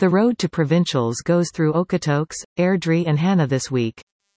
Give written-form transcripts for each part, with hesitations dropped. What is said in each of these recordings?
The road to provincials goes through Okotoks, Airdrie and Hanna this week.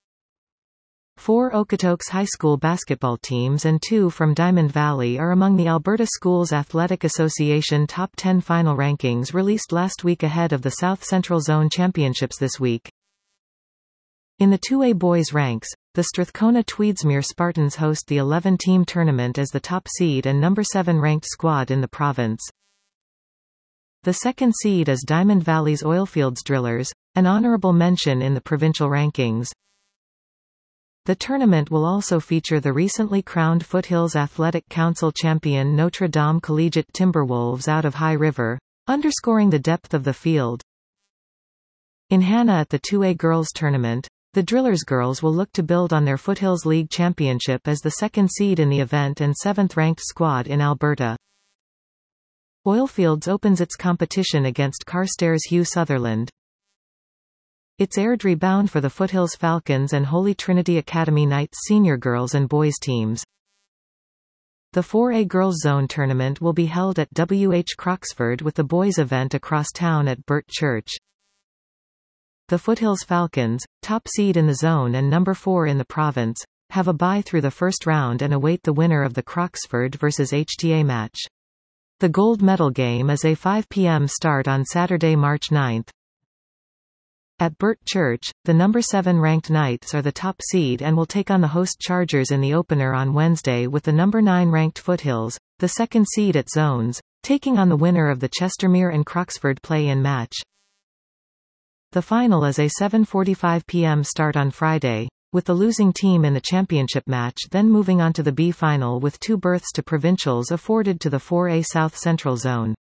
4 Okotoks High School basketball teams and 2 from Diamond Valley are among the Alberta Schools Athletic Association Top 10 final rankings released last week ahead of the South Central Zone Championships this week. In the 2A boys ranks, the Strathcona Tweedsmuir Spartans host the 11-team tournament as the top seed and number 7 ranked squad in the province. The second seed is Diamond Valley's Oilfields Drillers, an honourable mention in the provincial rankings. The tournament will also feature the recently crowned Foothills Athletic Council champion Notre Dame Collegiate Timberwolves out of High River, underscoring the depth of the field. In Hanna at the 2A girls tournament, the Drillers girls will look to build on their Foothills League championship as the second seed in the event and 7th-ranked squad in Alberta. Oilfields opens its competition against Carstairs Hugh Sutherland. It's Airdrie bound for the Foothills Falcons and Holy Trinity Academy Knights senior girls and boys teams. The 4A Girls Zone tournament will be held at WH Croxford with the boys event across town at Burt Church. The Foothills Falcons, top seed in the zone and number 4 in the province, have a bye through the first round and await the winner of the Croxford vs HTA match. The gold medal game is a 5 p.m. start on Saturday, March 9. At Burt Church, the number 7 ranked Knights are the top seed and will take on the host Chargers in the opener on Wednesday, with the number 9 ranked Foothills, the second seed at Zones, taking on the winner of the Chestermere and Croxford play-in match. The final is a 7:45 p.m. start on Friday, with the losing team in the championship match then moving on to the B final with 2 berths to provincials afforded to the 4A South Central Zone.